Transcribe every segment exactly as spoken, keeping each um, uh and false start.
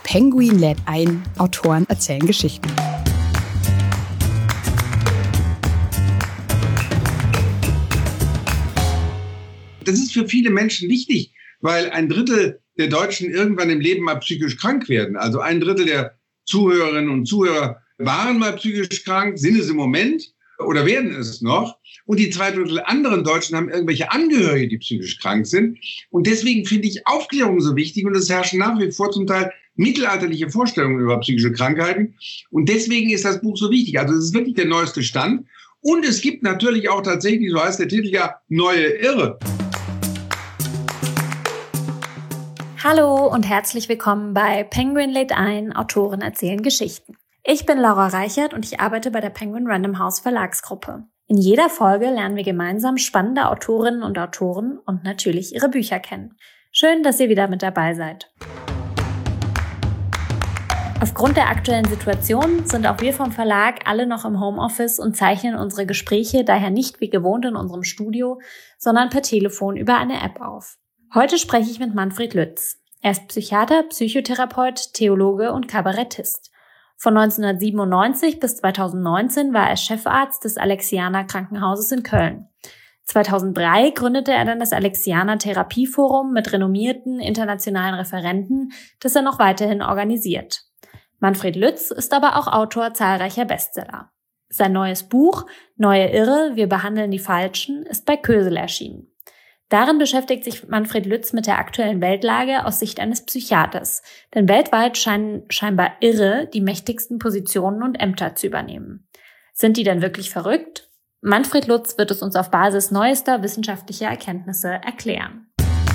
Penguin lädt ein, Autoren erzählen Geschichten. Das ist für viele Menschen wichtig, weil ein Drittel der Deutschen irgendwann im Leben mal psychisch krank werden. Also ein Drittel der Zuhörerinnen und Zuhörer waren mal psychisch krank, sind es im Moment oder werden es noch. Und die zwei Drittel anderen Deutschen haben irgendwelche Angehörige, die psychisch krank sind. Und deswegen finde ich Aufklärung so wichtig. Und es herrschen nach wie vor zum Teil mittelalterliche Vorstellungen über psychische Krankheiten. Und deswegen ist das Buch so wichtig. Also es ist wirklich der neueste Stand. Und es gibt natürlich auch tatsächlich, so heißt der Titel ja, neue Irre. Hallo und herzlich willkommen bei Penguin lädt ein, Autoren erzählen Geschichten. Ich bin Laura Reichert und ich arbeite bei der Penguin Random House Verlagsgruppe. In jeder Folge lernen wir gemeinsam spannende Autorinnen und Autoren und natürlich ihre Bücher kennen. Schön, dass ihr wieder mit dabei seid. Aufgrund der aktuellen Situation sind auch wir vom Verlag alle noch im Homeoffice und zeichnen unsere Gespräche daher nicht wie gewohnt in unserem Studio, sondern per Telefon über eine App auf. Heute spreche ich mit Manfred Lütz. Er ist Psychiater, Psychotherapeut, Theologe und Kabarettist. Von neunzehnhundertsiebenundneunzig bis zweitausendneunzehn war er Chefarzt des Alexianer Krankenhauses in Köln. zweitausenddrei gründete er dann das Alexianer Therapieforum mit renommierten internationalen Referenten, das er noch weiterhin organisiert. Manfred Lütz ist aber auch Autor zahlreicher Bestseller. Sein neues Buch »Neue Irre, wir behandeln die Falschen« ist bei Kösel erschienen. Darin beschäftigt sich Manfred Lütz mit der aktuellen Weltlage aus Sicht eines Psychiaters, denn weltweit scheinen scheinbar Irre die mächtigsten Positionen und Ämter zu übernehmen. Sind die denn wirklich verrückt? Manfred Lütz wird es uns auf Basis neuester wissenschaftlicher Erkenntnisse erklären.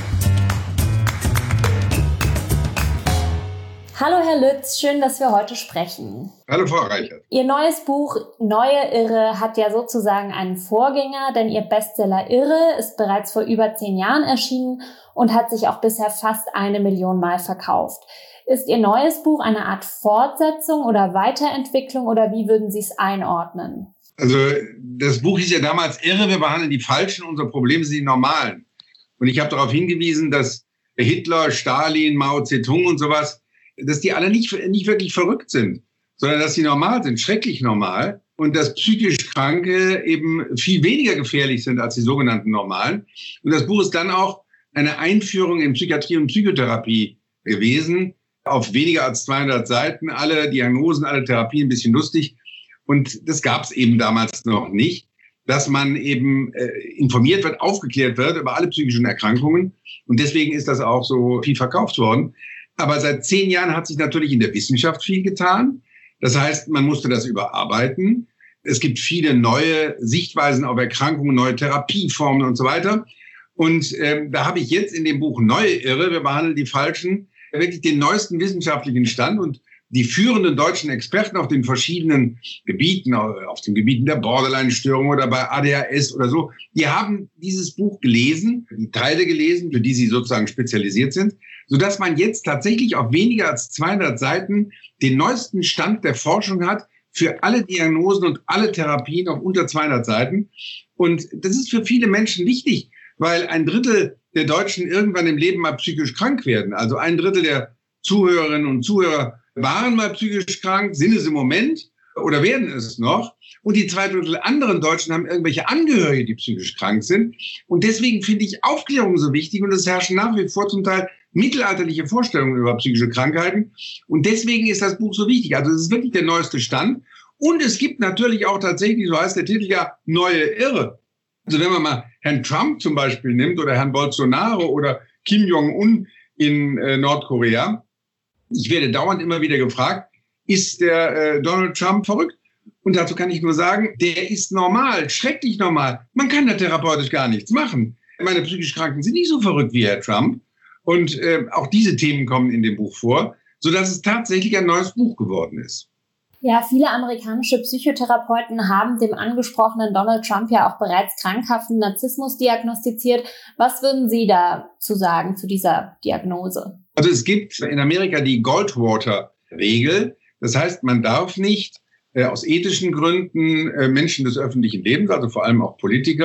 Hallo Herr Lütz, schön, dass wir heute sprechen. Hallo Frau Reichert. Ihr neues Buch »Neue Irre« hat ja sozusagen einen Vorgänger, denn Ihr Bestseller »Irre« ist bereits vor über zehn Jahren erschienen und hat sich auch bisher fast eine Million Mal verkauft. Ist Ihr neues Buch eine Art Fortsetzung oder Weiterentwicklung oder wie würden Sie es einordnen? Also das Buch hieß ja damals »Irre, wir behandeln die Falschen, unsere Probleme sind die Normalen«. Und ich habe darauf hingewiesen, dass Hitler, Stalin, Mao Zedong und sowas, dass die alle nicht, nicht wirklich verrückt sind, sondern dass sie normal sind, schrecklich normal. Und dass psychisch Kranke eben viel weniger gefährlich sind als die sogenannten Normalen. Und das Buch ist dann auch eine Einführung in Psychiatrie und Psychotherapie gewesen, auf weniger als zweihundert Seiten, alle Diagnosen, alle Therapien, ein bisschen lustig. Und das gab es eben damals noch nicht, dass man eben äh, informiert wird, aufgeklärt wird über alle psychischen Erkrankungen. Und deswegen ist das auch so viel verkauft worden. Aber seit zehn Jahren hat sich natürlich in der Wissenschaft viel getan. Das heißt, man musste das überarbeiten. Es gibt viele neue Sichtweisen auf Erkrankungen, neue Therapieformen und so weiter. Und äh, da habe ich jetzt in dem Buch »Neue Irre, wir behandeln die Falschen« wirklich den neuesten wissenschaftlichen Stand und die führenden deutschen Experten auf den verschiedenen Gebieten, auf den Gebieten der Borderline-Störung oder bei A D H S oder so, die haben dieses Buch gelesen, die Teile gelesen, für die sie sozusagen spezialisiert sind, sodass man jetzt tatsächlich auf weniger als zweihundert Seiten den neuesten Stand der Forschung hat für alle Diagnosen und alle Therapien auf unter zweihundert Seiten. Und das ist für viele Menschen wichtig, weil ein Drittel der Deutschen irgendwann im Leben mal psychisch krank werden. Also ein Drittel der Zuhörerinnen und Zuhörer waren mal psychisch krank, sind es im Moment oder werden es noch. Und die zwei Drittel anderen Deutschen haben irgendwelche Angehörige, die psychisch krank sind. Und deswegen finde ich Aufklärung so wichtig. Und es herrschen nach wie vor zum Teil mittelalterliche Vorstellungen über psychische Krankheiten. Und deswegen ist das Buch so wichtig. Also es ist wirklich der neueste Stand. Und es gibt natürlich auch tatsächlich, so heißt der Titel ja, neue Irre. Also wenn man mal Herrn Trump zum Beispiel nimmt oder Herrn Bolsonaro oder Kim Jong-un in äh, Nordkorea. Ich werde dauernd immer wieder gefragt, ist der äh, Donald Trump verrückt? Und dazu kann ich nur sagen, der ist normal, schrecklich normal. Man kann da therapeutisch gar nichts machen. Meine psychisch Kranken sind nicht so verrückt wie Herr Trump. Und äh, auch diese Themen kommen in dem Buch vor, sodass es tatsächlich ein neues Buch geworden ist. Ja, viele amerikanische Psychotherapeuten haben dem angesprochenen Donald Trump ja auch bereits krankhaften Narzissmus diagnostiziert. Was würden Sie dazu sagen, zu dieser Diagnose? Also es gibt in Amerika die Goldwater-Regel. Das heißt, man darf nicht äh, aus ethischen Gründen äh, Menschen des öffentlichen Lebens, also vor allem auch Politiker,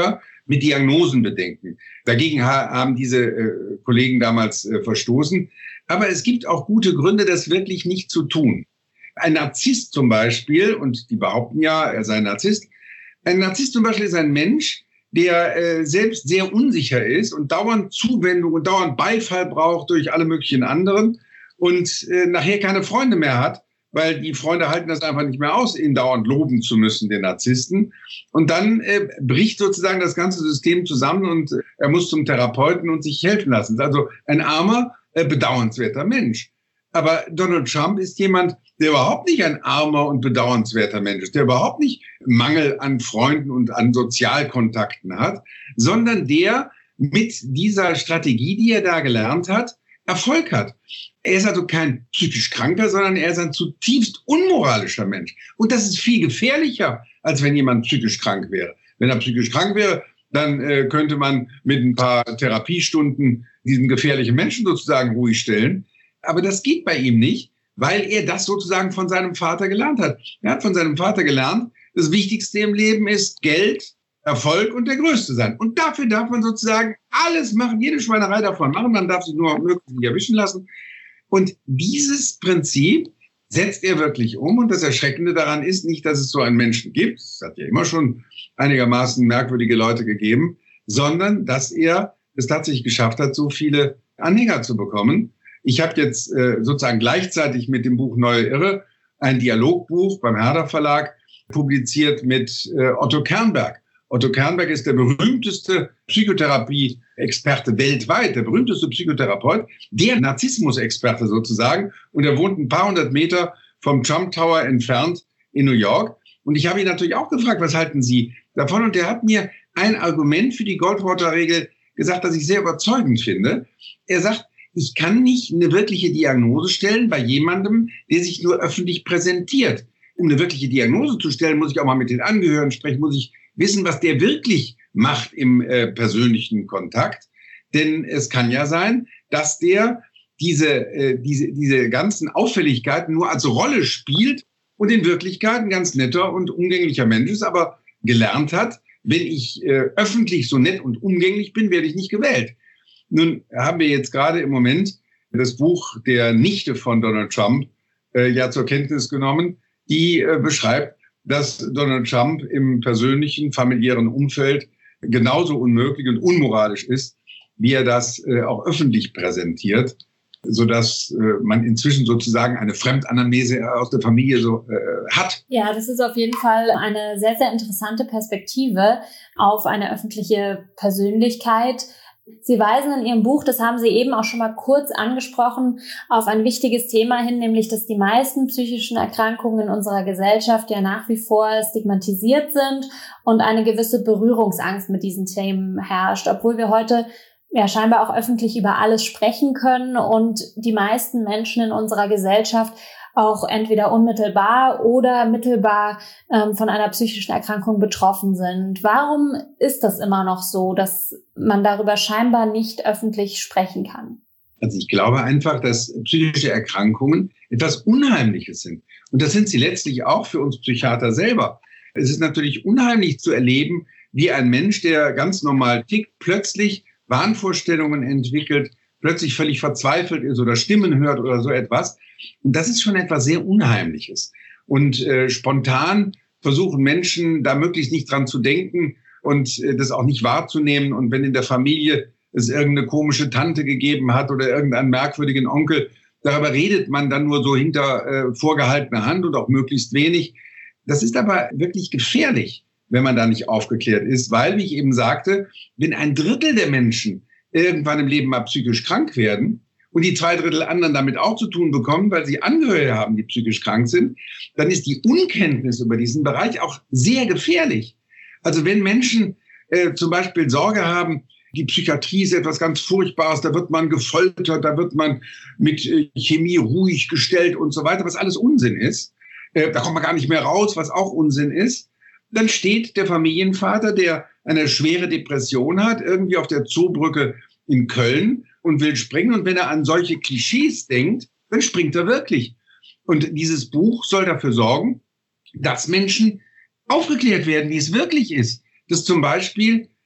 mit Diagnosenbedenken. Dagegen ha- haben diese äh, Kollegen damals äh, verstoßen. Aber es gibt auch gute Gründe, das wirklich nicht zu tun. Ein Narzisst zum Beispiel, und die behaupten ja, er sei ein Narzisst, ein Narzisst zum Beispiel ist ein Mensch, der äh, selbst sehr unsicher ist und dauernd Zuwendung und dauernd Beifall braucht durch alle möglichen anderen und äh, nachher keine Freunde mehr hat, weil die Freunde halten das einfach nicht mehr aus, ihn dauernd loben zu müssen, den Narzissten. Und dann äh, bricht sozusagen das ganze System zusammen und äh, er muss zum Therapeuten und sich helfen lassen. Also ein armer, äh, bedauernswerter Mensch. Aber Donald Trump ist jemand, der überhaupt nicht ein armer und bedauernswerter Mensch ist, der überhaupt nicht Mangel an Freunden und an Sozialkontakten hat, sondern der mit dieser Strategie, die er da gelernt hat, Erfolg hat. Er ist also kein psychisch Kranker, sondern er ist ein zutiefst unmoralischer Mensch. Und das ist viel gefährlicher, als wenn jemand psychisch krank wäre. Wenn er psychisch krank wäre, dann äh, könnte man mit ein paar Therapiestunden diesen gefährlichen Menschen sozusagen ruhig stellen. Aber das geht bei ihm nicht, weil er das sozusagen von seinem Vater gelernt hat. Er hat von seinem Vater gelernt, das Wichtigste im Leben ist Geld, Erfolg und der Größte sein. Und dafür darf man sozusagen alles machen, jede Schweinerei davon machen. Man darf sich nur möglichst nicht erwischen lassen. Und dieses Prinzip setzt er wirklich um. Und das Erschreckende daran ist nicht, dass es so einen Menschen gibt. Es hat ja immer schon einigermaßen merkwürdige Leute gegeben, sondern dass er es tatsächlich geschafft hat, so viele Anhänger zu bekommen. Ich habe jetzt äh, sozusagen gleichzeitig mit dem Buch Neue Irre ein Dialogbuch beim Herder Verlag publiziert mit äh, Otto Kernberg. Otto Kernberg ist der berühmteste Psychotherapie-Experte weltweit, der berühmteste Psychotherapeut, der Narzissmus-Experte sozusagen. Und er wohnt ein paar hundert Meter vom Trump Tower entfernt in New York. Und ich habe ihn natürlich auch gefragt, was halten Sie davon? Und er hat mir ein Argument für die Goldwater-Regel gesagt, das ich sehr überzeugend finde. Er sagt, ich kann nicht eine wirkliche Diagnose stellen bei jemandem, der sich nur öffentlich präsentiert. Um eine wirkliche Diagnose zu stellen, muss ich auch mal mit den Angehörigen sprechen, muss ich wissen, was der wirklich macht im äh, persönlichen Kontakt. Denn es kann ja sein, dass der diese, äh, diese, diese ganzen Auffälligkeiten nur als Rolle spielt und in Wirklichkeit ein ganz netter und umgänglicher Mensch ist, aber gelernt hat, wenn ich äh, öffentlich so nett und umgänglich bin, werde ich nicht gewählt. Nun haben wir jetzt gerade im Moment das Buch der Nichte von Donald Trump äh, ja zur Kenntnis genommen, die äh, beschreibt, dass Donald Trump im persönlichen, familiären Umfeld genauso unmöglich und unmoralisch ist, wie er das äh, auch öffentlich präsentiert, sodass äh, man inzwischen sozusagen eine Fremdanamnese aus der Familie so äh, hat. Ja, das ist auf jeden Fall eine sehr, sehr interessante Perspektive auf eine öffentliche Persönlichkeit. Sie weisen in Ihrem Buch, das haben Sie eben auch schon mal kurz angesprochen, auf ein wichtiges Thema hin, nämlich, dass die meisten psychischen Erkrankungen in unserer Gesellschaft ja nach wie vor stigmatisiert sind und eine gewisse Berührungsangst mit diesen Themen herrscht, obwohl wir heute ja scheinbar auch öffentlich über alles sprechen können und die meisten Menschen in unserer Gesellschaft auch entweder unmittelbar oder mittelbar ähm, von einer psychischen Erkrankung betroffen sind. Warum ist das immer noch so, dass man darüber scheinbar nicht öffentlich sprechen kann? Also ich glaube einfach, dass psychische Erkrankungen etwas Unheimliches sind. Und das sind sie letztlich auch für uns Psychiater selber. Es ist natürlich unheimlich zu erleben, wie ein Mensch, der ganz normal tickt, plötzlich Wahnvorstellungen entwickelt, plötzlich völlig verzweifelt ist oder Stimmen hört oder so etwas. Und das ist schon etwas sehr Unheimliches. Und äh, spontan versuchen Menschen, da möglichst nicht dran zu denken und äh, das auch nicht wahrzunehmen. Und wenn in der Familie es irgendeine komische Tante gegeben hat oder irgendeinen merkwürdigen Onkel, darüber redet man dann nur so hinter äh, vorgehaltener Hand und auch möglichst wenig. Das ist aber wirklich gefährlich, wenn man da nicht aufgeklärt ist, weil, wie ich eben sagte, wenn ein Drittel der Menschen irgendwann im Leben mal psychisch krank werden und die zwei Drittel anderen damit auch zu tun bekommen, weil sie Angehörige haben, die psychisch krank sind, dann ist die Unkenntnis über diesen Bereich auch sehr gefährlich. Also wenn Menschen äh, zum Beispiel Sorge haben, die Psychiatrie ist etwas ganz Furchtbares, da wird man gefoltert, da wird man mit äh, Chemie ruhig gestellt und so weiter, was alles Unsinn ist, äh, da kommt man gar nicht mehr raus, was auch Unsinn ist, dann steht der Familienvater, der eine schwere Depression hat, irgendwie auf der Zoobrücke in Köln und will springen. Und wenn er an solche Klischees denkt, dann springt er wirklich. Und dieses Buch soll dafür sorgen, dass Menschen aufgeklärt werden, wie es wirklich ist. Dass zum Beispiel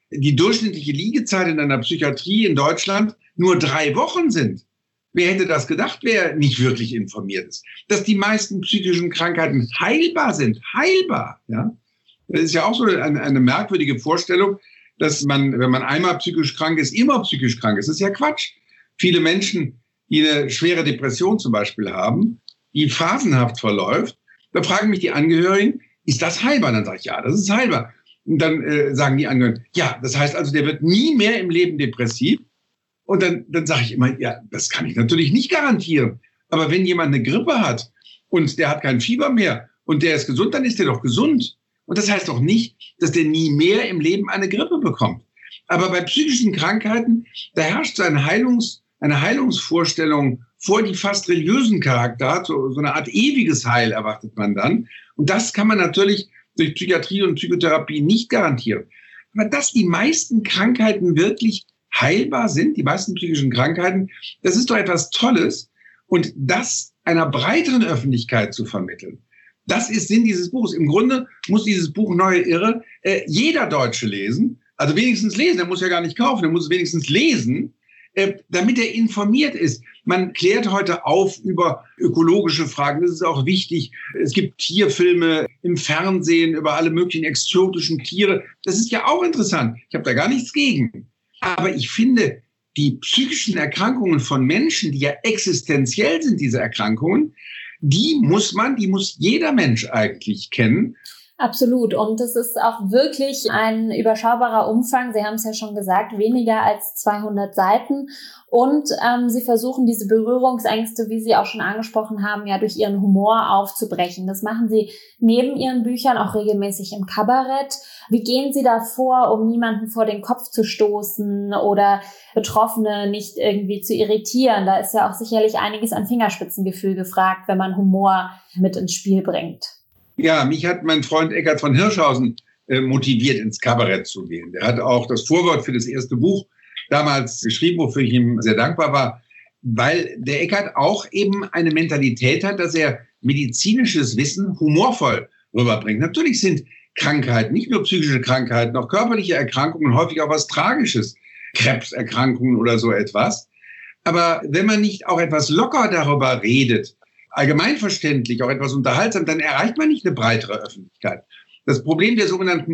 die durchschnittliche Liegezeit in einer Psychiatrie in Deutschland nur drei Wochen sind. Wer hätte das gedacht, wer nicht wirklich informiert ist? Dass die meisten psychischen Krankheiten heilbar sind. Heilbar, ja. Das ist ja auch so eine, eine merkwürdige Vorstellung, dass man, wenn man einmal psychisch krank ist, immer psychisch krank ist. Das ist ja Quatsch. Viele Menschen, die eine schwere Depression zum Beispiel haben, die phasenhaft verläuft, da fragen mich die Angehörigen, ist das heilbar? Dann sage ich, ja, das ist heilbar. Und dann äh, sagen die Angehörigen, ja, das heißt also, der wird nie mehr im Leben depressiv. Und dann, dann sage ich immer, ja, das kann ich natürlich nicht garantieren. Aber wenn jemand eine Grippe hat und der hat kein Fieber mehr und der ist gesund, dann ist der doch gesund. Und das heißt doch nicht, dass der nie mehr im Leben eine Grippe bekommt. Aber bei psychischen Krankheiten, da herrscht so eine, Heilungs-, eine Heilungsvorstellung vor, die fast religiösen Charakter hat. So, so eine Art ewiges Heil erwartet man dann. Und das kann man natürlich durch Psychiatrie und Psychotherapie nicht garantieren. Aber dass die meisten Krankheiten wirklich heilbar sind, die meisten psychischen Krankheiten, das ist doch etwas Tolles. Und das einer breiteren Öffentlichkeit zu vermitteln, das ist Sinn dieses Buches. Im Grunde muss dieses Buch Neue Irre äh, jeder Deutsche lesen, also wenigstens lesen, er muss ja gar nicht kaufen, er muss es wenigstens lesen, äh, damit er informiert ist. Man klärt heute auf über ökologische Fragen, das ist auch wichtig. Es gibt Tierfilme im Fernsehen über alle möglichen exotischen Tiere, das ist ja auch interessant. Ich habe da gar nichts gegen. Aber ich finde, die psychischen Erkrankungen von Menschen, die ja existenziell sind, diese Erkrankungen, die muss man, die muss jeder Mensch eigentlich kennen. Absolut. Und es ist auch wirklich ein überschaubarer Umfang. Sie haben es ja schon gesagt, weniger als zweihundert Seiten. Und ähm, Sie versuchen diese Berührungsängste, wie Sie auch schon angesprochen haben, ja durch Ihren Humor aufzubrechen. Das machen Sie neben Ihren Büchern auch regelmäßig im Kabarett. Wie gehen Sie da vor, um niemanden vor den Kopf zu stoßen oder Betroffene nicht irgendwie zu irritieren? Da ist ja auch sicherlich einiges an Fingerspitzengefühl gefragt, wenn man Humor mit ins Spiel bringt. Ja, mich hat mein Freund Eckart von Hirschhausen äh, motiviert, ins Kabarett zu gehen. Der hat auch das Vorwort für das erste Buch damals geschrieben, wofür ich ihm sehr dankbar war, weil der Eckart auch eben eine Mentalität hat, dass er medizinisches Wissen humorvoll rüberbringt. Natürlich sind Krankheiten, nicht nur psychische Krankheiten, auch körperliche Erkrankungen, häufig auch was Tragisches, Krebserkrankungen oder so etwas. Aber wenn man nicht auch etwas locker darüber redet, allgemeinverständlich, auch etwas unterhaltsam, dann erreicht man nicht eine breitere Öffentlichkeit. Das Problem der sogenannten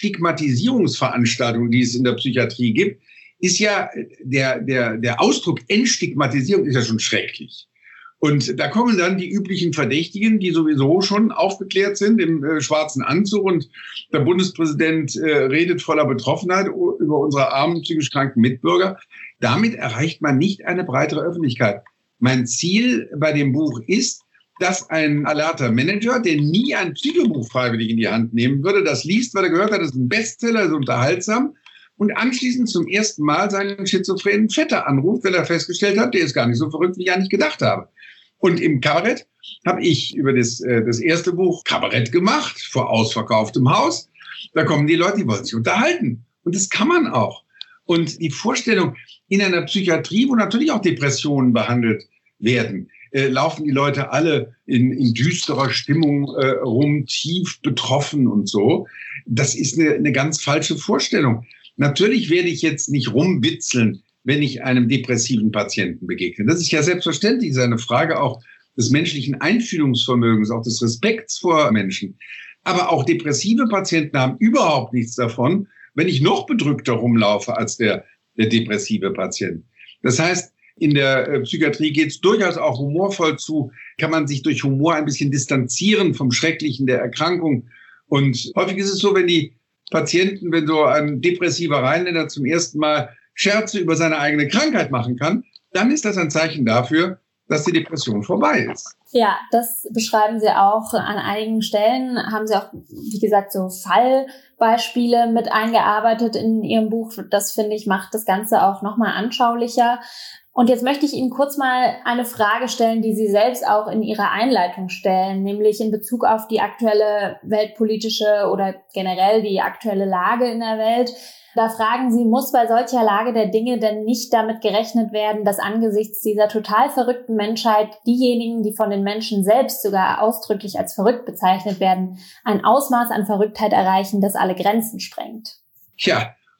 Entstigmatisierungsveranstaltungen, die es in der Psychiatrie gibt, ist ja, der, der, der Ausdruck Entstigmatisierung ist ja schon schrecklich. Und da kommen dann die üblichen Verdächtigen, die sowieso schon aufgeklärt sind im äh, schwarzen Anzug, und der Bundespräsident äh, redet voller Betroffenheit über unsere armen, psychisch kranken Mitbürger. Damit erreicht man nicht eine breitere Öffentlichkeit. Mein Ziel bei dem Buch ist, dass ein alerter Manager, der nie ein Psychobuch freiwillig in die Hand nehmen würde, das liest, weil er gehört hat, das ist ein Bestseller, ist unterhaltsam, und anschließend zum ersten Mal seinen schizophrenen Vetter anruft, weil er festgestellt hat, der ist gar nicht so verrückt, wie ich eigentlich gedacht habe. Und im Kabarett habe ich über das, äh, das erste Buch Kabarett gemacht, vor ausverkauftem Haus. Da kommen die Leute, die wollen sich unterhalten. Und das kann man auch. Und die Vorstellung, in einer Psychiatrie, wo natürlich auch Depressionen behandelt werden, äh, laufen die Leute alle in, in düsterer Stimmung äh, rum, tief betroffen und so. Das ist eine, eine ganz falsche Vorstellung. Natürlich werde ich jetzt nicht rumwitzeln, wenn ich einem depressiven Patienten begegne. Das ist ja selbstverständlich, das ist eine Frage auch des menschlichen Einfühlungsvermögens, auch des Respekts vor Menschen. Aber auch depressive Patienten haben überhaupt nichts davon, wenn ich noch bedrückter rumlaufe als der, der depressive Patient. Das heißt, in der Psychiatrie geht es durchaus auch humorvoll zu, kann man sich durch Humor ein bisschen distanzieren vom Schrecklichen der Erkrankung. Und häufig ist es so, wenn die Patienten, wenn so ein depressiver Rheinländer zum ersten Mal Scherze über seine eigene Krankheit machen kann, dann ist das ein Zeichen dafür, dass die Depression vorbei ist. Ja, das beschreiben Sie auch an einigen Stellen. Haben Sie auch, wie gesagt, so Fallbeispiele mit eingearbeitet in Ihrem Buch. Das, finde ich, macht das Ganze auch nochmal anschaulicher. Und jetzt möchte ich Ihnen kurz mal eine Frage stellen, die Sie selbst auch in Ihrer Einleitung stellen, nämlich in Bezug auf die aktuelle weltpolitische oder generell die aktuelle Lage in der Welt. Da fragen Sie, muss bei solcher Lage der Dinge denn nicht damit gerechnet werden, dass angesichts dieser total verrückten Menschheit diejenigen, die von den Menschen selbst sogar ausdrücklich als verrückt bezeichnet werden, ein Ausmaß an Verrücktheit erreichen, das alle Grenzen sprengt? Ja,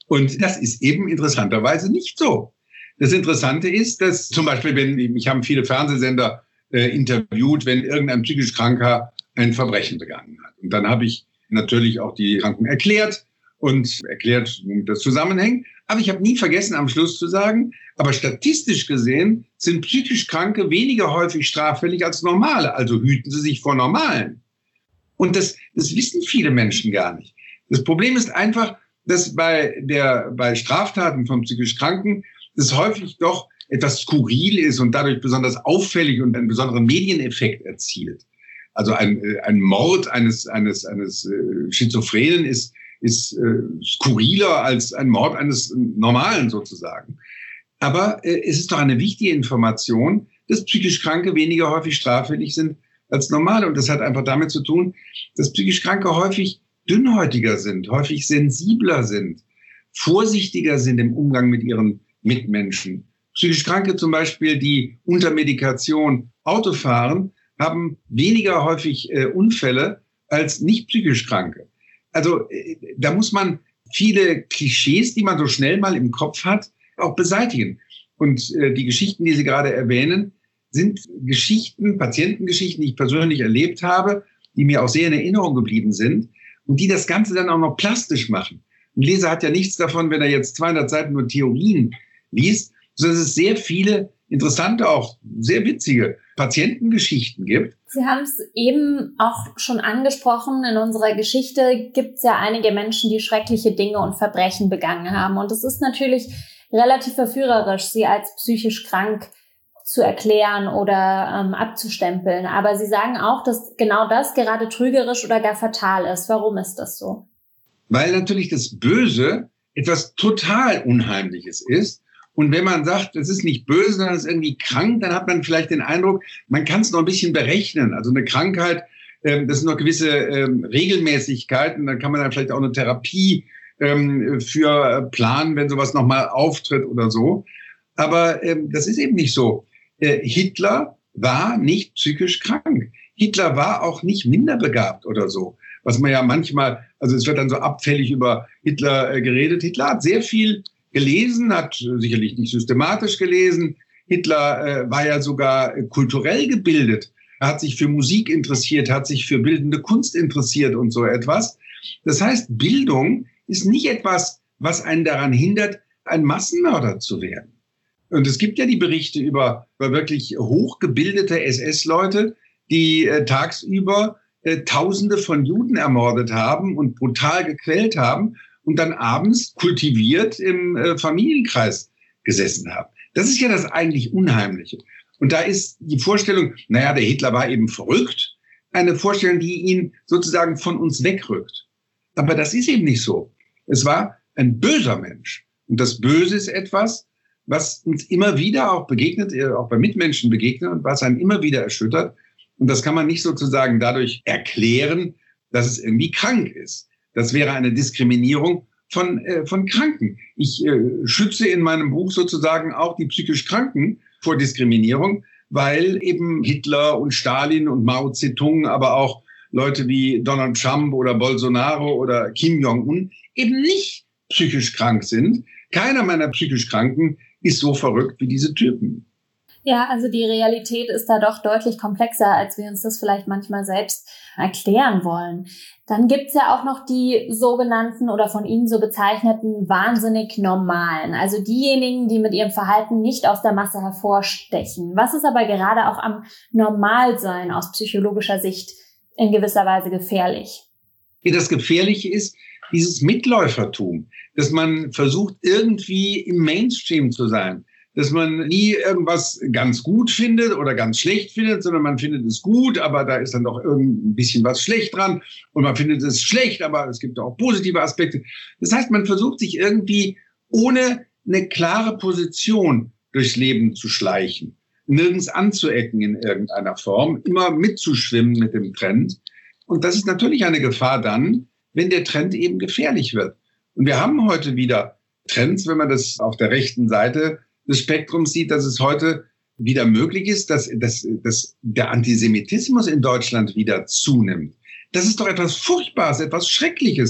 Und das ist eben interessanterweise nicht so. Das Interessante ist, dass zum Beispiel, wenn, mich haben viele Fernsehsender äh, interviewt, wenn irgendein psychisch Kranker ein Verbrechen begangen hat. Und dann habe ich natürlich auch die Kranken erklärt und erklärt, wie das zusammenhängt. Aber ich habe nie vergessen, am Schluss zu sagen, aber statistisch gesehen sind psychisch Kranke weniger häufig straffällig als Normale. Also hüten Sie sich vor Normalen. Und das, das wissen viele Menschen gar nicht. Das Problem ist einfach, dass bei, der, bei Straftaten von psychisch Kranken das häufig doch etwas skurril ist und dadurch besonders auffällig und einen besonderen Medieneffekt erzielt. Also ein, ein Mord eines, eines, eines äh, Schizophrenen ist, ist äh, skurriler als ein Mord eines Normalen sozusagen. Aber äh, es ist doch eine wichtige Information, dass psychisch Kranke weniger häufig straffällig sind als Normale. Und das hat einfach damit zu tun, dass psychisch Kranke häufig dünnhäutiger sind, häufig sensibler sind, vorsichtiger sind im Umgang mit ihren Mitmenschen. Psychisch Kranke zum Beispiel, die unter Medikation Auto fahren, haben weniger häufig äh, Unfälle als nicht psychisch Kranke. Also äh, da muss man viele Klischees, die man so schnell mal im Kopf hat, auch beseitigen. Und äh, die Geschichten, die Sie gerade erwähnen, sind Geschichten, Patientengeschichten, die ich persönlich erlebt habe, die mir auch sehr in Erinnerung geblieben sind und die das Ganze dann auch noch plastisch machen. Ein Leser hat ja nichts davon, wenn er jetzt zweihundert Seiten nur Theorien liest, sondern es sehr viele interessante, auch sehr witzige Patientengeschichten gibt. Sie haben es eben auch schon angesprochen, in unserer Geschichte gibt es ja einige Menschen, die schreckliche Dinge und Verbrechen begangen haben. Und es ist natürlich relativ verführerisch, sie als psychisch krank zu erklären oder ähm, abzustempeln. Aber Sie sagen auch, dass genau das gerade trügerisch oder gar fatal ist. Warum ist das so? Weil natürlich das Böse etwas total Unheimliches ist. Und wenn man sagt, es ist nicht böse, sondern es ist irgendwie krank, dann hat man vielleicht den Eindruck, man kann es noch ein bisschen berechnen. Also eine Krankheit, ähm, das sind noch gewisse ähm, Regelmäßigkeiten. Dann kann man dann vielleicht auch eine Therapie ähm, für planen, wenn sowas nochmal auftritt oder so. Aber ähm, das ist eben nicht so. Äh, Hitler war nicht psychisch krank. Hitler war auch nicht minderbegabt oder so. Was man ja manchmal, also es wird dann so abfällig über Hitler äh, geredet. Hitler hat sehr viel gelesen, hat sicherlich nicht systematisch gelesen. Hitler äh, war ja sogar äh, kulturell gebildet. Er hat sich für Musik interessiert, hat sich für bildende Kunst interessiert und so etwas. Das heißt, Bildung ist nicht etwas, was einen daran hindert, ein Massenmörder zu werden. Und es gibt ja die Berichte über, über wirklich hochgebildete S S-Leute, die äh, tagsüber äh, Tausende von Juden ermordet haben und brutal gequält haben und dann abends kultiviert im äh, Familienkreis gesessen haben. Das ist ja das eigentlich Unheimliche. Und da ist die Vorstellung, naja, der Hitler war eben verrückt, eine Vorstellung, die ihn sozusagen von uns wegrückt. Aber das ist eben nicht so. Es war ein böser Mensch. Und das Böse ist etwas, was uns immer wieder auch begegnet, auch bei Mitmenschen begegnet und was einen immer wieder erschüttert. Und das kann man nicht sozusagen dadurch erklären, dass es irgendwie krank ist. Das wäre eine Diskriminierung von, äh, von Kranken. Ich äh, schütze in meinem Buch sozusagen auch die psychisch Kranken vor Diskriminierung, weil eben Hitler und Stalin und Mao Zedong, aber auch Leute wie Donald Trump oder Bolsonaro oder Kim Jong-un eben nicht psychisch krank sind. Keiner meiner psychisch Kranken ist so verrückt wie diese Typen. Ja, also die Realität ist da doch deutlich komplexer, als wir uns das vielleicht manchmal selbst erklären wollen. Dann gibt's ja auch noch die sogenannten oder von Ihnen so bezeichneten wahnsinnig Normalen. Also diejenigen, die mit ihrem Verhalten nicht aus der Masse hervorstechen. Was ist aber gerade auch am Normalsein aus psychologischer Sicht in gewisser Weise gefährlich? Das Gefährliche ist dieses Mitläufertum, dass man versucht, irgendwie im Mainstream zu sein. Dass man nie irgendwas ganz gut findet oder ganz schlecht findet, sondern man findet es gut, aber da ist dann doch irgendein bisschen was schlecht dran. Und man findet es schlecht, aber es gibt auch positive Aspekte. Das heißt, man versucht sich irgendwie ohne eine klare Position durchs Leben zu schleichen, nirgends anzuecken in irgendeiner Form, immer mitzuschwimmen mit dem Trend. Und das ist natürlich eine Gefahr dann, wenn der Trend eben gefährlich wird. Und wir haben heute wieder Trends, wenn man das auf der rechten Seite des Spektrums sieht, dass es heute wieder möglich ist, dass, dass, dass der Antisemitismus in Deutschland wieder zunimmt. Das ist doch etwas Furchtbares, etwas Schreckliches.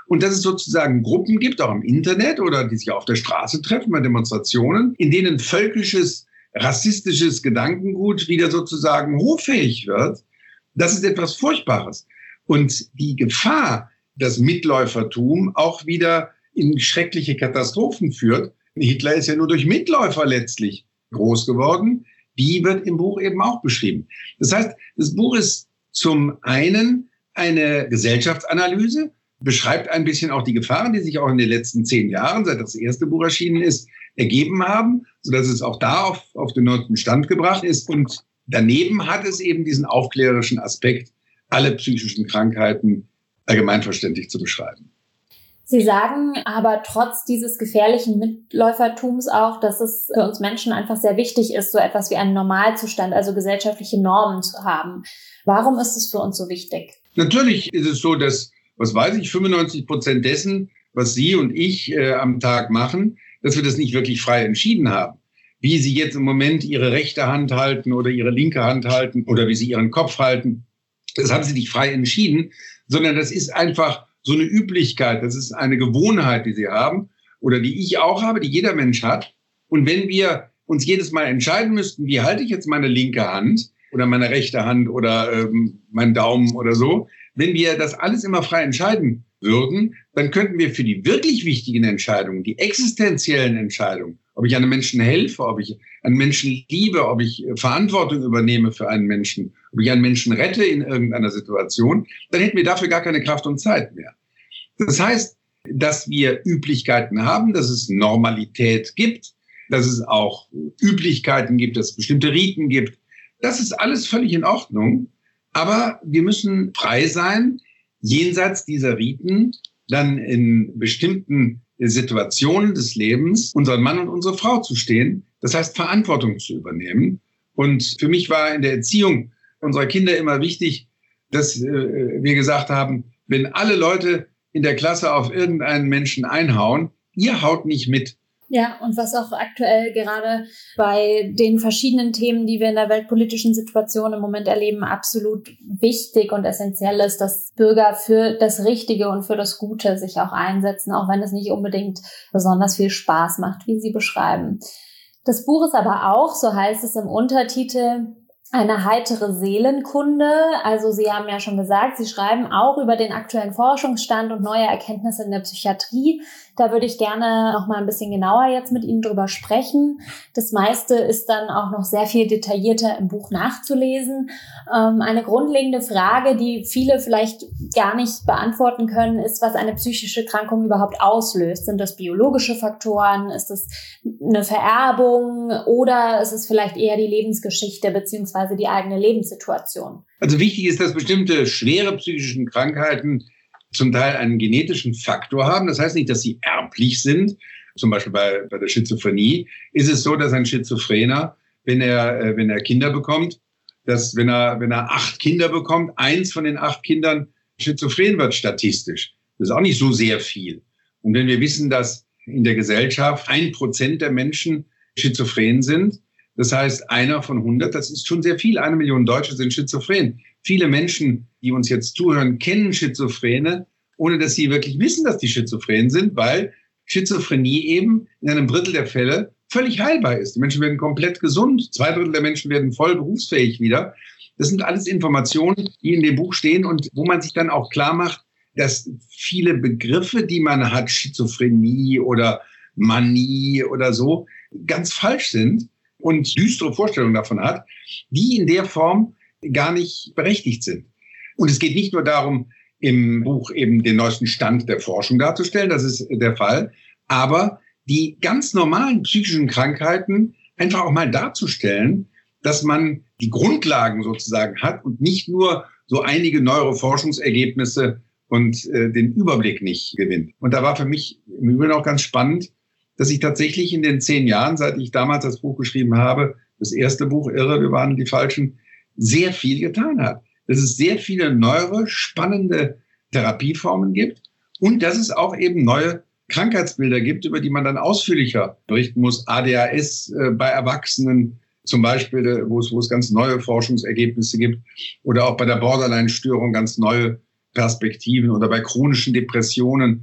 Und dass es sozusagen Gruppen gibt, auch im Internet oder die sich auf der Straße treffen, bei Demonstrationen, in denen völkisches, rassistisches Gedankengut wieder sozusagen hoffähig wird, das ist etwas Furchtbares. Und die Gefahr, dass Mitläufertum auch wieder in schreckliche Katastrophen führt, Hitler ist ja nur durch Mitläufer letztlich groß geworden, die wird im Buch eben auch beschrieben. Das heißt, das Buch ist zum einen eine Gesellschaftsanalyse, beschreibt ein bisschen auch die Gefahren, die sich auch in den letzten zehn Jahren, seit das erste Buch erschienen ist, ergeben haben, sodass es auch da auf, auf den neuesten Stand gebracht ist. Und daneben hat es eben diesen aufklärerischen Aspekt, alle psychischen Krankheiten allgemeinverständlich zu beschreiben. Sie sagen aber trotz dieses gefährlichen Mitläufertums auch, dass es für uns Menschen einfach sehr wichtig ist, so etwas wie einen Normalzustand, also gesellschaftliche Normen zu haben. Warum ist es für uns so wichtig? Natürlich ist es so, dass, was weiß ich, fünfundneunzig Prozent dessen, was Sie und ich äh, am Tag machen, dass wir das nicht wirklich frei entschieden haben. Wie Sie jetzt im Moment Ihre rechte Hand halten oder Ihre linke Hand halten oder wie Sie Ihren Kopf halten, das haben Sie nicht frei entschieden, sondern das ist einfach so eine Üblichkeit, das ist eine Gewohnheit, die Sie haben oder die ich auch habe, die jeder Mensch hat. Und wenn wir uns jedes Mal entscheiden müssten, wie halte ich jetzt meine linke Hand oder meine rechte Hand oder ähm, meinen Daumen oder so, wenn wir das alles immer frei entscheiden würden, dann könnten wir für die wirklich wichtigen Entscheidungen, die existenziellen Entscheidungen, ob ich einem Menschen helfe, ob ich einen Menschen liebe, ob ich Verantwortung übernehme für einen Menschen, ob ich einen Menschen rette in irgendeiner Situation, dann hätten wir dafür gar keine Kraft und Zeit mehr. Das heißt, dass wir Üblichkeiten haben, dass es Normalität gibt, dass es auch Üblichkeiten gibt, dass es bestimmte Riten gibt. Das ist alles völlig in Ordnung. Aber wir müssen frei sein, jenseits dieser Riten dann in bestimmten Situationen des Lebens unseren Mann und unsere Frau zu stehen. Das heißt, Verantwortung zu übernehmen. Und für mich war in der Erziehung unserer Kinder immer wichtig, dass äh, wir gesagt haben, wenn alle Leute in der Klasse auf irgendeinen Menschen einhauen, ihr haut nicht mit. Ja, und was auch aktuell gerade bei den verschiedenen Themen, die wir in der weltpolitischen Situation im Moment erleben, absolut wichtig und essentiell ist, dass Bürger für das Richtige und für das Gute sich auch einsetzen, auch wenn es nicht unbedingt besonders viel Spaß macht, wie Sie beschreiben. Das Buch ist aber auch, so heißt es im Untertitel, eine heitere Seelenkunde. Also Sie haben ja schon gesagt, Sie schreiben auch über den aktuellen Forschungsstand und neue Erkenntnisse in der Psychiatrie. Da würde ich gerne noch mal ein bisschen genauer jetzt mit Ihnen drüber sprechen. Das meiste ist dann auch noch sehr viel detaillierter im Buch nachzulesen. Ähm, eine grundlegende Frage, die viele vielleicht gar nicht beantworten können, ist, was eine psychische Krankung überhaupt auslöst. Sind das biologische Faktoren? Ist es eine Vererbung? Oder ist es vielleicht eher die Lebensgeschichte beziehungsweise die eigene Lebenssituation? Also wichtig ist, dass bestimmte schwere psychische Krankheiten zum Teil einen genetischen Faktor haben. Das heißt nicht, dass sie erblich sind. Zum Beispiel bei, bei der Schizophrenie ist es so, dass ein Schizophrener, wenn er, wenn er Kinder bekommt, dass wenn er, wenn er acht Kinder bekommt, eins von den acht Kindern schizophren wird statistisch. Das ist auch nicht so sehr viel. Und wenn wir wissen, dass in der Gesellschaft ein Prozent der Menschen schizophren sind, das heißt, einer von hundert, das ist schon sehr viel. Eine Million Deutsche sind schizophren. Viele Menschen, die uns jetzt zuhören, kennen Schizophrene, ohne dass sie wirklich wissen, dass die schizophren sind, weil Schizophrenie eben in einem Drittel der Fälle völlig heilbar ist. Die Menschen werden komplett gesund. Zwei Drittel der Menschen werden voll berufsfähig wieder. Das sind alles Informationen, die in dem Buch stehen und wo man sich dann auch klar macht, dass viele Begriffe, die man hat, Schizophrenie oder Manie oder so, ganz falsch sind und düstere Vorstellungen davon hat, die in der Form gar nicht berechtigt sind. Und es geht nicht nur darum, im Buch eben den neuesten Stand der Forschung darzustellen, das ist der Fall, aber die ganz normalen psychischen Krankheiten einfach auch mal darzustellen, dass man die Grundlagen sozusagen hat und nicht nur so einige neuere Forschungsergebnisse und äh, den Überblick nicht gewinnt. Und da war für mich im Übrigen auch ganz spannend, dass ich tatsächlich in den zehn Jahren, seit ich damals das Buch geschrieben habe, das erste Buch, Irre, wir waren die Falschen, sehr viel getan hat. Dass es sehr viele neuere, spannende Therapieformen gibt und dass es auch eben neue Krankheitsbilder gibt, über die man dann ausführlicher berichten muss. A D H S äh, bei Erwachsenen zum Beispiel, wo es, wo es ganz neue Forschungsergebnisse gibt oder auch bei der Borderline-Störung ganz neue Perspektiven oder bei chronischen Depressionen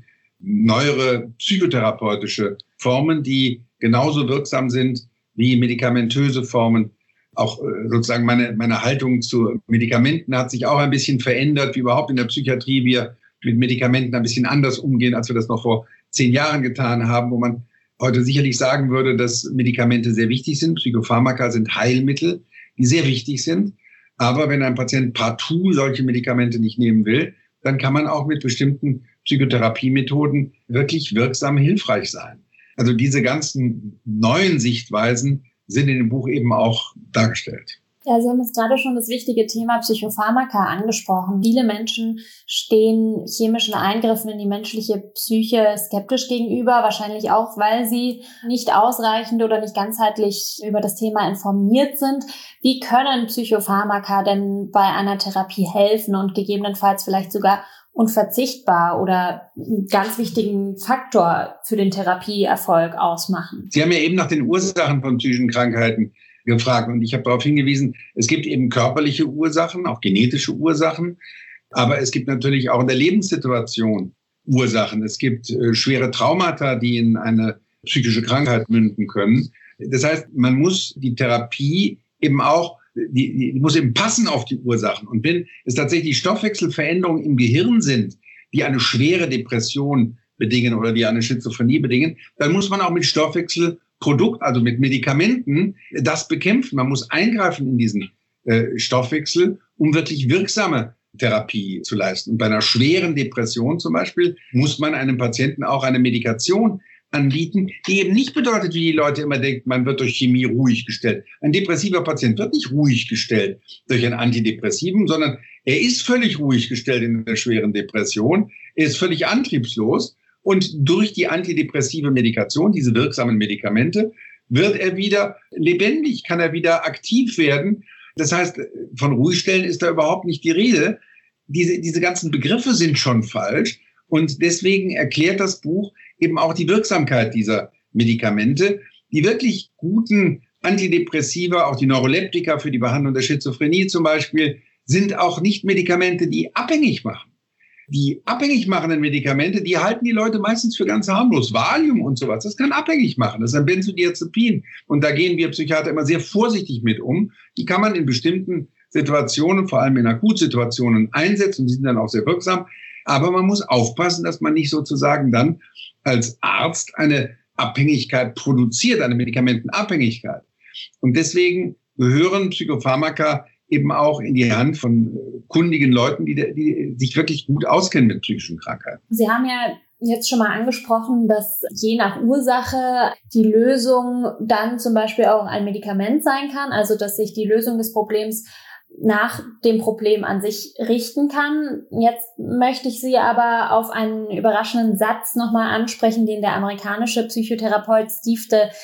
neuere psychotherapeutische Formen, die genauso wirksam sind wie medikamentöse Formen. Auch sozusagen meine, meine Haltung zu Medikamenten hat sich auch ein bisschen verändert, wie überhaupt in der Psychiatrie wir mit Medikamenten ein bisschen anders umgehen, als wir das noch vor zehn Jahren getan haben, wo man heute sicherlich sagen würde, dass Medikamente sehr wichtig sind. Psychopharmaka sind Heilmittel, die sehr wichtig sind. Aber wenn ein Patient partout solche Medikamente nicht nehmen will, dann kann man auch mit bestimmten Psychotherapiemethoden wirklich wirksam hilfreich sein. Also diese ganzen neuen Sichtweisen sind in dem Buch eben auch dargestellt. Ja, Sie haben jetzt gerade schon das wichtige Thema Psychopharmaka angesprochen. Viele Menschen stehen chemischen Eingriffen in die menschliche Psyche skeptisch gegenüber, wahrscheinlich auch, weil sie nicht ausreichend oder nicht ganzheitlich über das Thema informiert sind. Wie können Psychopharmaka denn bei einer Therapie helfen und gegebenenfalls vielleicht sogar unverzichtbar oder einen ganz wichtigen Faktor für den Therapieerfolg ausmachen? Sie haben ja eben nach den Ursachen von psychischen Krankheiten gefragt und ich habe darauf hingewiesen, es gibt eben körperliche Ursachen, auch genetische Ursachen, aber es gibt natürlich auch in der Lebenssituation Ursachen. Es gibt äh, schwere Traumata, die in eine psychische Krankheit münden können. Das heißt, man muss die Therapie eben auch, die, die muss eben passen auf die Ursachen. Und wenn es tatsächlich Stoffwechselveränderungen im Gehirn sind, die eine schwere Depression bedingen oder die eine Schizophrenie bedingen, dann muss man auch mit Stoffwechselprodukt, also mit Medikamenten, das bekämpfen. Man muss eingreifen in diesen äh, Stoffwechsel, um wirklich wirksame Therapie zu leisten. Und bei einer schweren Depression zum Beispiel muss man einem Patienten auch eine Medikation anbieten, die eben nicht bedeutet, wie die Leute immer denken, man wird durch Chemie ruhig gestellt. Ein depressiver Patient wird nicht ruhig gestellt durch ein Antidepressivum, sondern er ist völlig ruhig gestellt in einer schweren Depression. Er ist völlig antriebslos und durch die antidepressive Medikation, diese wirksamen Medikamente, wird er wieder lebendig, kann er wieder aktiv werden. Das heißt, von Ruhigstellen ist da überhaupt nicht die Rede. Diese, diese ganzen Begriffe sind schon falsch und deswegen erklärt das Buch eben auch die Wirksamkeit dieser Medikamente. Die wirklich guten Antidepressiva, auch die Neuroleptika für die Behandlung der Schizophrenie zum Beispiel, sind auch nicht Medikamente, die abhängig machen. Die abhängig machenden Medikamente, die halten die Leute meistens für ganz harmlos. Valium und sowas, das kann abhängig machen. Das ist ein Benzodiazepin. Und da gehen wir Psychiater immer sehr vorsichtig mit um. Die kann man in bestimmten Situationen, vor allem in Akutsituationen, einsetzen. Und die sind dann auch sehr wirksam. Aber man muss aufpassen, dass man nicht sozusagen dann als Arzt eine Abhängigkeit produziert, eine Medikamentenabhängigkeit. Und deswegen gehören Psychopharmaka eben auch in die Hand von kundigen Leuten, die, die sich wirklich gut auskennen mit psychischen Krankheiten. Sie haben ja jetzt schon mal angesprochen, dass je nach Ursache die Lösung dann zum Beispiel auch ein Medikament sein kann, also dass sich die Lösung des Problems nach dem Problem an sich richten kann. Jetzt möchte ich Sie aber auf einen überraschenden Satz nochmal ansprechen, den der amerikanische Psychotherapeut Steve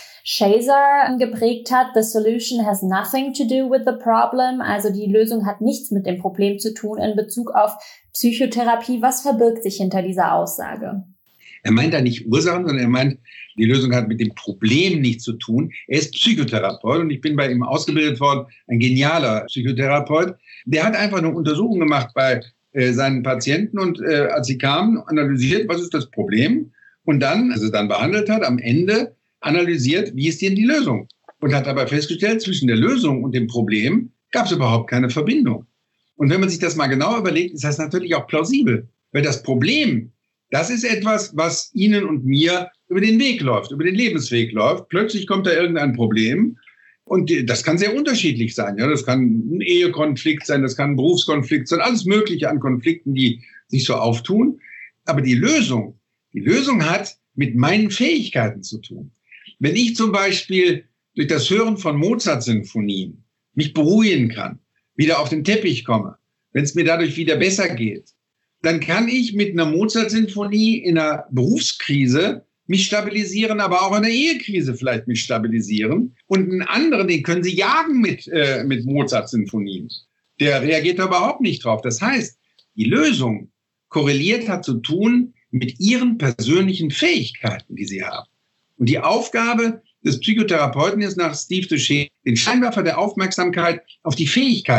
DeShazer geprägt hat. The solution has nothing to do with the problem. Also die Lösung hat nichts mit dem Problem zu tun in Bezug auf Psychotherapie. Was verbirgt sich hinter dieser Aussage? Er meint da nicht Ursachen, sondern er meint, die Lösung hat mit dem Problem nichts zu tun. Er ist Psychotherapeut und ich bin bei ihm ausgebildet worden, ein genialer Psychotherapeut. Der hat einfach eine Untersuchung gemacht bei äh, seinen Patienten und äh, als sie kamen, analysiert, was ist das Problem und dann, also dann behandelt hat, am Ende analysiert, wie ist denn die Lösung und hat dabei festgestellt, zwischen der Lösung und dem Problem gab es überhaupt keine Verbindung. Und wenn man sich das mal genau überlegt, ist das natürlich auch plausibel, weil das Problem, das ist etwas, was Ihnen und mir über den Weg läuft, über den Lebensweg läuft. Plötzlich kommt da irgendein Problem und das kann sehr unterschiedlich sein. Ja, das kann ein Ehekonflikt sein, das kann ein Berufskonflikt sein, alles Mögliche an Konflikten, die sich so auftun. Aber die Lösung, die Lösung hat mit meinen Fähigkeiten zu tun. Wenn ich zum Beispiel durch das Hören von Mozart-Sinfonien mich beruhigen kann, wieder auf den Teppich komme, wenn es mir dadurch wieder besser geht, dann kann ich mit einer Mozart-Sinfonie in einer Berufskrise mich stabilisieren, aber auch in einer Ehekrise vielleicht mich stabilisieren. Und einen anderen, den können Sie jagen mit, äh, mit Mozart-Sinfonien. Der reagiert da überhaupt nicht drauf. Das heißt, die Lösung korreliert hat zu tun mit Ihren persönlichen Fähigkeiten, die Sie haben. Und die Aufgabe des Psychotherapeuten ist nach Steve DeShazer, den Scheinwerfer der Aufmerksamkeit auf die Fähigkeiten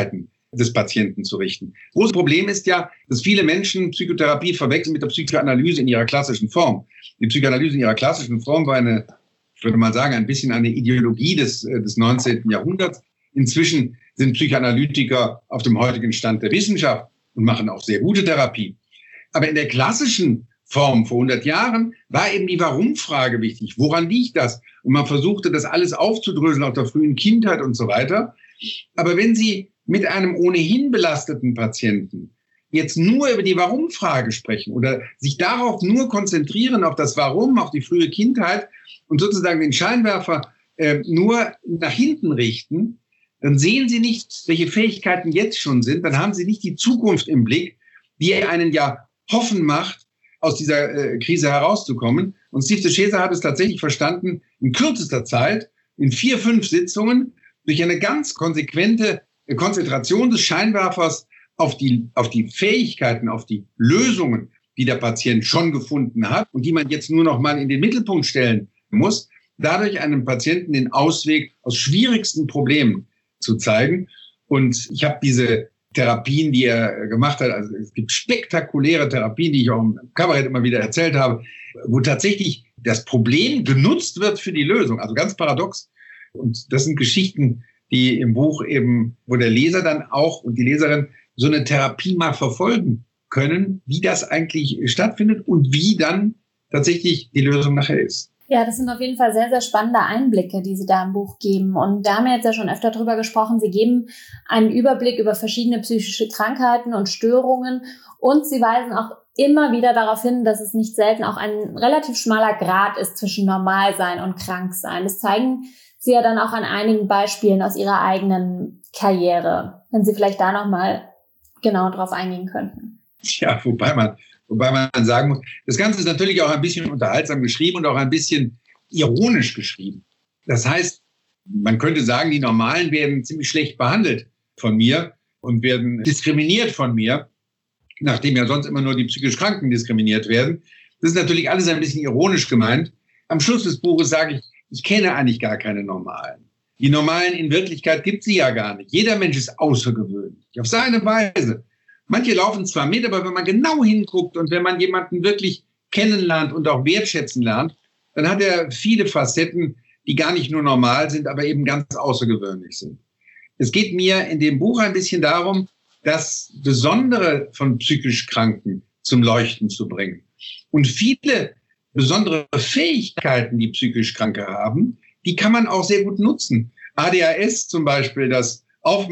des Patienten zu richten. Das große Problem ist ja, dass viele Menschen Psychotherapie verwechseln mit der Psychoanalyse in ihrer klassischen Form. Die Psychoanalyse in ihrer klassischen Form war eine, ich würde mal sagen, ein bisschen eine Ideologie des, des neunzehnten Jahrhunderts. Inzwischen sind Psychoanalytiker auf dem heutigen Stand der Wissenschaft und machen auch sehr gute Therapie. Aber in der klassischen Form vor hundert Jahren war eben die Warum-Frage wichtig. Woran liegt das? Und man versuchte, das alles aufzudröseln aus der frühen Kindheit und so weiter. Aber wenn Sie mit einem ohnehin belasteten Patienten jetzt nur über die Warum-Frage sprechen oder sich darauf nur konzentrieren, auf das Warum, auf die frühe Kindheit und sozusagen den Scheinwerfer äh, nur nach hinten richten, dann sehen Sie nicht, welche Fähigkeiten jetzt schon sind. Dann haben Sie nicht die Zukunft im Blick, die einen ja hoffen macht, aus dieser äh, Krise herauszukommen. Und Steve DeShazer hat es tatsächlich verstanden, in kürzester Zeit, in vier, fünf Sitzungen, durch eine ganz konsequente äh, Konzentration des Scheinwerfers auf die, auf die Fähigkeiten, auf die Lösungen, die der Patient schon gefunden hat und die man jetzt nur noch mal in den Mittelpunkt stellen muss, dadurch einem Patienten den Ausweg aus schwierigsten Problemen zu zeigen. Und ich habe diese Therapien, die er gemacht hat, also es gibt spektakuläre Therapien, die ich auch im Kabarett immer wieder erzählt habe, wo tatsächlich das Problem genutzt wird für die Lösung. Also ganz paradox. Und das sind Geschichten, die im Buch eben, wo der Leser dann auch und die Leserin so eine Therapie mal verfolgen können, wie das eigentlich stattfindet und wie dann tatsächlich die Lösung nachher ist. Ja, das sind auf jeden Fall sehr, sehr spannende Einblicke, die Sie da im Buch geben. Und da haben wir jetzt ja schon öfter drüber gesprochen. Sie geben einen Überblick über verschiedene psychische Krankheiten und Störungen. Und Sie weisen auch immer wieder darauf hin, dass es nicht selten auch ein relativ schmaler Grat ist zwischen Normalsein und Kranksein. Das zeigen Sie ja dann auch an einigen Beispielen aus Ihrer eigenen Karriere. Wenn Sie vielleicht da nochmal genau drauf eingehen könnten. Ja, wobei man... Wobei man sagen muss, das Ganze ist natürlich auch ein bisschen unterhaltsam geschrieben und auch ein bisschen ironisch geschrieben. Das heißt, man könnte sagen, die Normalen werden ziemlich schlecht behandelt von mir und werden diskriminiert von mir, nachdem ja sonst immer nur die psychisch Kranken diskriminiert werden. Das ist natürlich alles ein bisschen ironisch gemeint. Am Schluss des Buches sage ich, ich kenne eigentlich gar keine Normalen. Die Normalen in Wirklichkeit gibt sie ja gar nicht. Jeder Mensch ist außergewöhnlich, auf seine Weise. Manche laufen zwar mit, aber wenn man genau hinguckt und wenn man jemanden wirklich kennenlernt und auch wertschätzen lernt, dann hat er viele Facetten, die gar nicht nur normal sind, aber eben ganz außergewöhnlich sind. Es geht mir in dem Buch ein bisschen darum, das Besondere von psychisch Kranken zum Leuchten zu bringen. Und viele besondere Fähigkeiten, die psychisch Kranke haben, die kann man auch sehr gut nutzen. A D H S zum Beispiel, das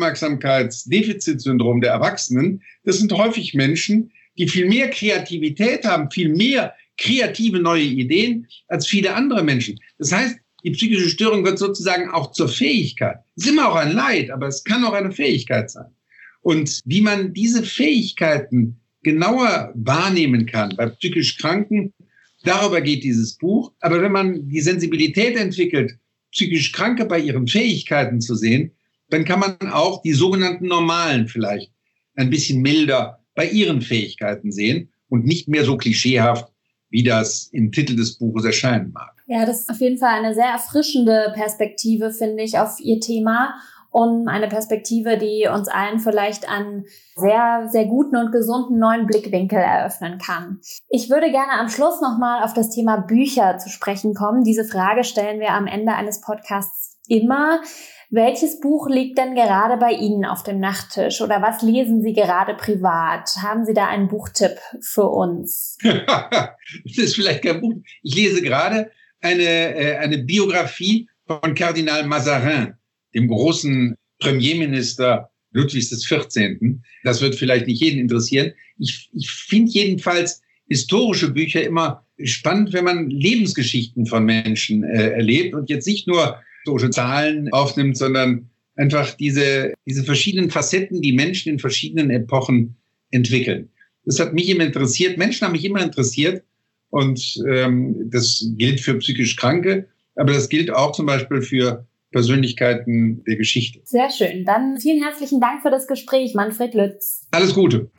Aufmerksamkeitsdefizitsyndrom der Erwachsenen, das sind häufig Menschen, die viel mehr Kreativität haben, viel mehr kreative neue Ideen als viele andere Menschen. Das heißt, die psychische Störung wird sozusagen auch zur Fähigkeit. Es ist immer auch ein Leid, aber es kann auch eine Fähigkeit sein. Und wie man diese Fähigkeiten genauer wahrnehmen kann bei psychisch Kranken, darüber geht dieses Buch. Aber wenn man die Sensibilität entwickelt, psychisch Kranke bei ihren Fähigkeiten zu sehen, dann kann man auch die sogenannten Normalen vielleicht ein bisschen milder bei ihren Fähigkeiten sehen und nicht mehr so klischeehaft, wie das im Titel des Buches erscheinen mag. Ja, das ist auf jeden Fall eine sehr erfrischende Perspektive, finde ich, auf Ihr Thema und eine Perspektive, die uns allen vielleicht einen sehr, sehr guten und gesunden neuen Blickwinkel eröffnen kann. Ich würde gerne am Schluss nochmal auf das Thema Bücher zu sprechen kommen. Diese Frage stellen wir am Ende eines Podcasts immer. Welches Buch liegt denn gerade bei Ihnen auf dem Nachttisch oder was lesen Sie gerade privat? Haben Sie da einen Buchtipp für uns? Das ist vielleicht kein Buch. Ich lese gerade eine, äh, eine Biografie von Kardinal Mazarin, dem großen Premierminister Ludwigs des vierzehnten. Das wird vielleicht nicht jeden interessieren. Ich, ich finde jedenfalls historische Bücher immer spannend, wenn man Lebensgeschichten von Menschen äh, erlebt und jetzt nicht nur historische Zahlen aufnimmt, sondern einfach diese, diese verschiedenen Facetten, die Menschen in verschiedenen Epochen entwickeln. Das hat mich immer interessiert. Menschen haben mich immer interessiert. Und ähm, das gilt für psychisch Kranke, aber das gilt auch zum Beispiel für Persönlichkeiten der Geschichte. Sehr schön. Dann vielen herzlichen Dank für das Gespräch, Manfred Lütz. Alles Gute.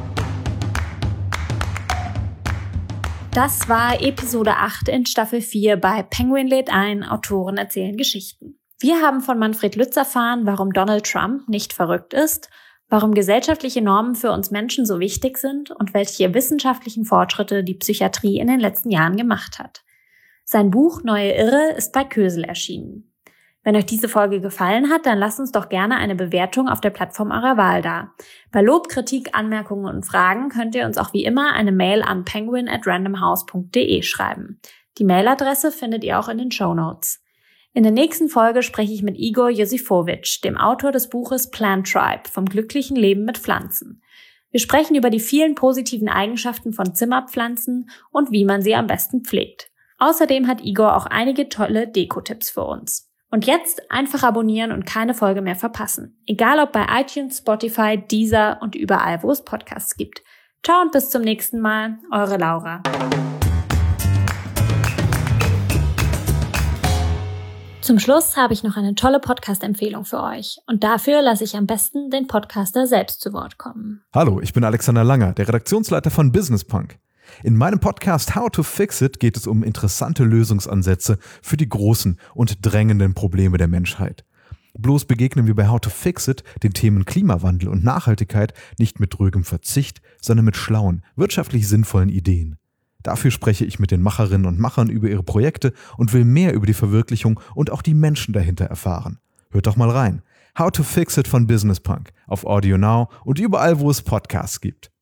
Das war Episode acht in Staffel vier bei Penguin lädt ein, Autoren erzählen Geschichten. Wir haben von Manfred Lütz erfahren, warum Donald Trump nicht verrückt ist, warum gesellschaftliche Normen für uns Menschen so wichtig sind und welche wissenschaftlichen Fortschritte die Psychiatrie in den letzten Jahren gemacht hat. Sein Buch Neue Irre ist bei Kösel erschienen. Wenn euch diese Folge gefallen hat, dann lasst uns doch gerne eine Bewertung auf der Plattform eurer Wahl da. Bei Lob, Kritik, Anmerkungen und Fragen könnt ihr uns auch wie immer eine Mail an penguin at randomhouse punkt de schreiben. Die Mailadresse findet ihr auch in den Shownotes. In der nächsten Folge spreche ich mit Igor Josifowitsch, dem Autor des Buches Plant Tribe, vom glücklichen Leben mit Pflanzen. Wir sprechen über die vielen positiven Eigenschaften von Zimmerpflanzen und wie man sie am besten pflegt. Außerdem hat Igor auch einige tolle Deko-Tipps für uns. Und jetzt einfach abonnieren und keine Folge mehr verpassen. Egal ob bei iTunes, Spotify, Deezer und überall, wo es Podcasts gibt. Ciao und bis zum nächsten Mal. Eure Laura. Zum Schluss habe ich noch eine tolle Podcast-Empfehlung für euch. Und dafür lasse ich am besten den Podcaster selbst zu Wort kommen. Hallo, ich bin Alexander Langer, der Redaktionsleiter von Business Punk. In meinem Podcast How to Fix It geht es um interessante Lösungsansätze für die großen und drängenden Probleme der Menschheit. Bloß begegnen wir bei How to Fix It den Themen Klimawandel und Nachhaltigkeit nicht mit drögem Verzicht, sondern mit schlauen, wirtschaftlich sinnvollen Ideen. Dafür spreche ich mit den Macherinnen und Machern über ihre Projekte und will mehr über die Verwirklichung und auch die Menschen dahinter erfahren. Hört doch mal rein. How to Fix It von Business Punk auf Audio Now und überall, wo es Podcasts gibt.